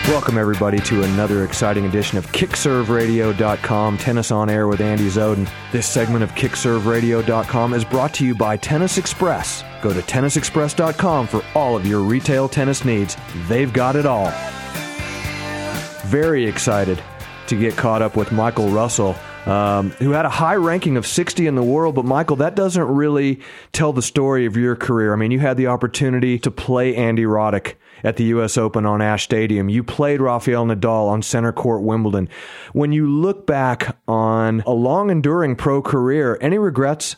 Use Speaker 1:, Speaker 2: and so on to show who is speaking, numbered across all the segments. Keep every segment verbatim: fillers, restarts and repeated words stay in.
Speaker 1: Welcome, everybody, to another exciting edition of kick serve radio dot com, Tennis on Air with Andy Zoden. This segment of kick serve radio dot com is brought to you by Tennis Express. Go to tennis express dot com for all of your retail tennis needs. They've got it all. Very excited to get caught up with Michael Russell, um, who had a high ranking of sixty in the world. But, Michael, that doesn't really tell the story of your career. I mean, you had the opportunity to play Andy Roddick at the U S Open on Ash Stadium. You played Rafael Nadal on center court Wimbledon. When you look back on a long, enduring pro career, any regrets?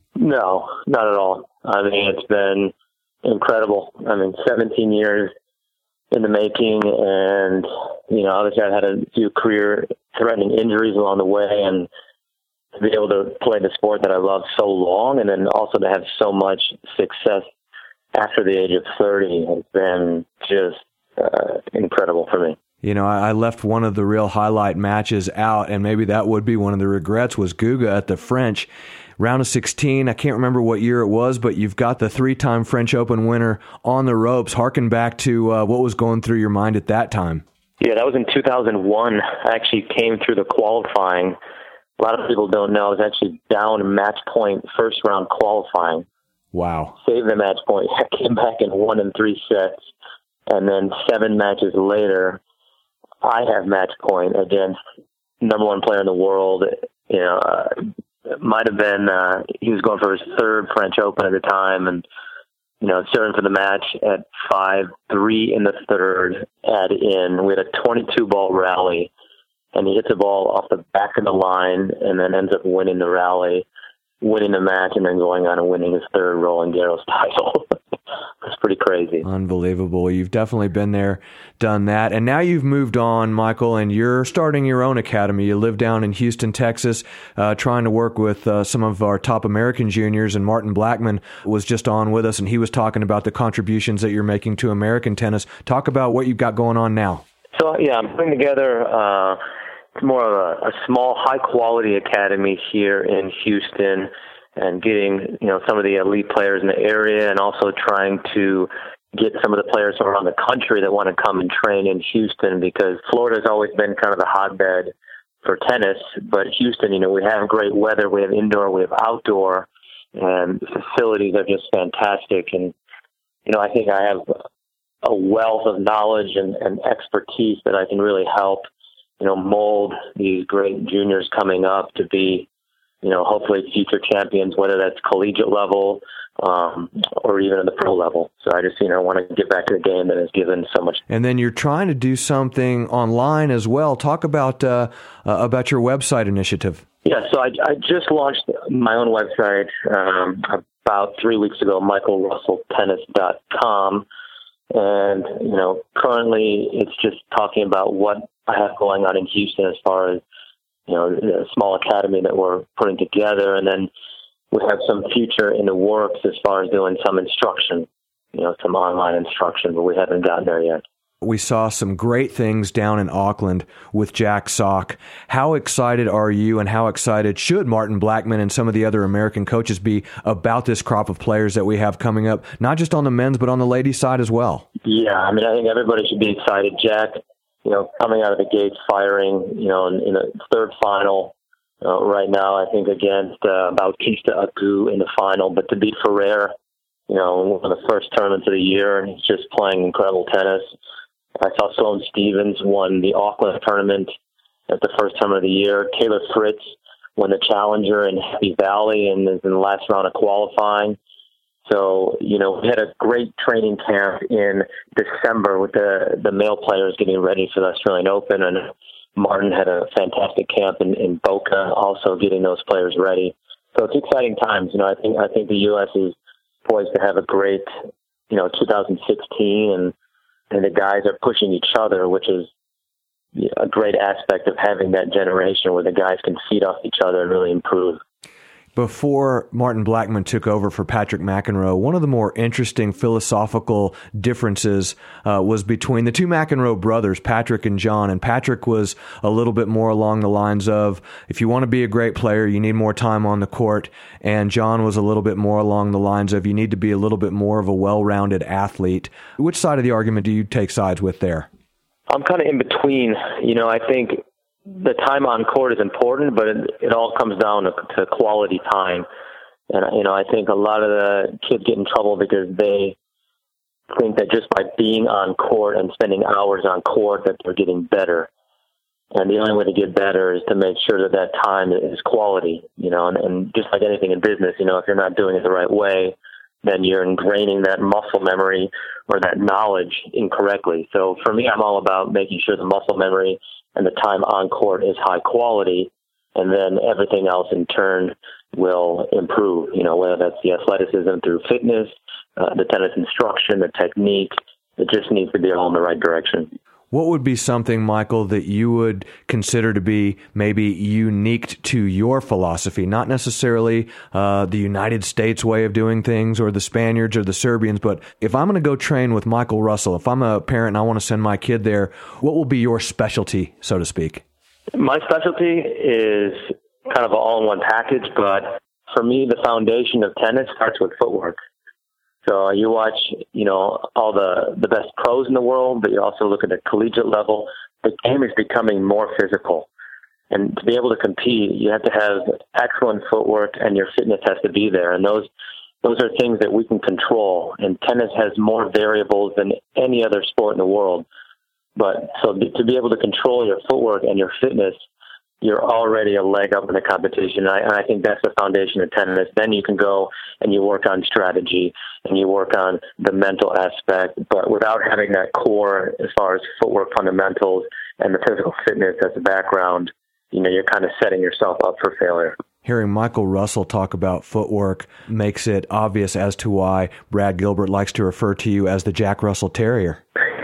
Speaker 2: No, not at all. I mean, it's been incredible. I mean, seventeen years in the making, and, you know, obviously I've had a few career-threatening injuries along the way, and to be able to play the sport that I love so long, and then also to have so much success after the age of thirty has been just uh, incredible for me.
Speaker 1: You know, I left one of the real highlight matches out, and maybe that would be one of the regrets, was Guga at the French. Round of sixteen, I can't remember what year it was, but you've got the three-time French Open winner on the ropes. Harken back to uh, what was going through your mind at that time.
Speaker 2: Yeah, that was in two thousand one. I actually came through the qualifying. A lot of people don't know I was actually down match point first round qualifying.
Speaker 1: Wow.
Speaker 2: Saved the match point. I came back and won in three sets. And then seven matches later, I have match point against number one player in the world. You know, uh, it might have been, uh, he was going for his third French Open at the time. And, you know, starting for the match at five three in the third, add in. We had a twenty-two ball rally. And he hits the ball off the back of the line and then ends up winning the rally, winning the match, and then going on and winning his third Roland Garros title. It's pretty crazy.
Speaker 1: Unbelievable. You've definitely been there, done that. And now you've moved on, Michael, and you're starting your own academy. You live down in Houston, Texas, uh, trying to work with uh, some of our top American juniors. And Martin Blackman was just on with us, and he was talking about the contributions that you're making to American tennis. Talk about what you've got going on now.
Speaker 2: So, yeah, I'm putting together uh, more of a, a small, high-quality academy here in Houston, and getting, you know, some of the elite players in the area, and also trying to get some of the players from around the country that want to come and train in Houston, because Florida's always been kind of the hotbed for tennis. But Houston, you know, we have great weather, we have indoor, we have outdoor, and the facilities are just fantastic. And, you know, I think I have a wealth of knowledge and, and expertise that I can really help, you know, mold these great juniors coming up to be, you know, hopefully future champions, whether that's collegiate level um, or even at the pro level. So I just, you know, want to get back to the game that has given so much.
Speaker 1: And then you're trying to do something online as well. Talk about uh, uh, about your website initiative.
Speaker 2: Yeah, so I, I just launched my own website um, about three weeks ago, michael russell tennis dot com. And, you know, currently it's just talking about what I have going on in Houston as far as, you know, a small academy that we're putting together. And then we have some future in the works as far as doing some instruction, you know, some online instruction, but we haven't gotten there yet.
Speaker 1: We saw some great things down in Auckland with Jack Sock. How excited are you, and how excited should Martin Blackman and some of the other American coaches be about this crop of players that we have coming up, not just on the men's, but on the ladies' side as well?
Speaker 2: Yeah, I mean, I think everybody should be excited. Jack, you know, coming out of the gates, firing, you know, in, in the third final uh, right now, I think, against uh, Bautista Agut in the final. But to beat Ferrer, you know, one of the first tournaments of the year, and he's just playing incredible tennis. I saw Sloane Stephens won the Auckland tournament at the first tournament of the year. Taylor Fritz won the Challenger in Happy Valley and is in the last round of qualifying. So, you know, we had a great training camp in December with the, the male players getting ready for the Australian Open, and Martin had a fantastic camp in, in Boca, also getting those players ready. So it's exciting times. You know, I think I think the U S is poised to have a great, you know, two thousand sixteen, and and the guys are pushing each other, which is a great aspect of having that generation where the guys can feed off each other and really improve.
Speaker 1: Before Martin Blackman took over for Patrick McEnroe, one of the more interesting philosophical differences uh, was between the two McEnroe brothers, Patrick and John. And Patrick was a little bit more along the lines of, if you want to be a great player, you need more time on the court. And John was a little bit more along the lines of, you need to be a little bit more of a well-rounded athlete. Which side of the argument do you take sides with there?
Speaker 2: I'm kind of in between. You know, I think the time on court is important, but it, it all comes down to, to quality time. And, you know, I think a lot of the kids get in trouble because they think that just by being on court and spending hours on court that they're getting better. And the only way to get better is to make sure that that time is quality, you know, and, and just like anything in business, you know, if you're not doing it the right way, then you're ingraining that muscle memory or that knowledge incorrectly. So for me, I'm all about making sure the muscle memory and the time on court is high quality, and then everything else in turn will improve, you know, whether that's the athleticism through fitness, uh, the tennis instruction, the technique. It just needs to be all in the right direction.
Speaker 1: What would be something, Michael, that you would consider to be maybe unique to your philosophy? Not necessarily uh, the United States way of doing things or the Spaniards or the Serbians, but if I'm going to go train with Michael Russell, if I'm a parent and I want to send my kid there, what will be your specialty, so to speak?
Speaker 2: My specialty is kind of an all-in-one package, but for me, the foundation of tennis starts with footwork. So you watch, you know, all the, the best pros in the world, but you also look at the collegiate level. The game is becoming more physical. And to be able to compete, you have to have excellent footwork, and your fitness has to be there. And those those are things that we can control. And tennis has more variables than any other sport in the world. But so to be able to control your footwork and your fitness, you're already a leg up in the competition. And I, and I think that's the foundation of tennis. Then you can go and you work on strategy and you work on the mental aspect, but without having that core as far as footwork fundamentals and the physical fitness as a background, you know, you're kind of setting yourself up for failure.
Speaker 1: Hearing Michael Russell talk about footwork makes it obvious as to why Brad Gilbert likes to refer to you as the Jack Russell Terrier.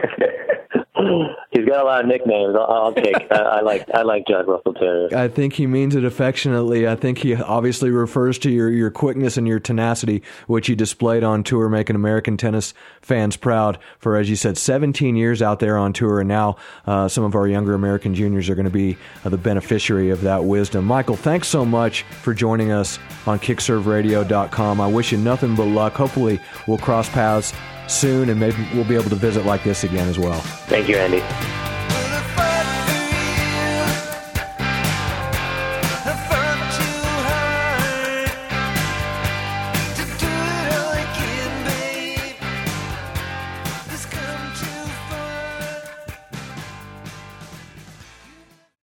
Speaker 2: He's got a lot of nicknames. I'll, I'll take. I, I like. I like Jack Russell Terrier.
Speaker 1: I think he means it affectionately. I think he obviously refers to your, your quickness and your tenacity, which you displayed on tour, making American tennis fans proud for, as you said, seventeen years out there on tour, and now uh, some of our younger American juniors are going to be uh, the beneficiary of that wisdom. Michael, thanks so much for joining us on kick serve radio dot com. I wish you nothing but luck. Hopefully, we'll cross paths soon, and maybe we'll be able to visit like this again as well.
Speaker 2: Thank you, Andy.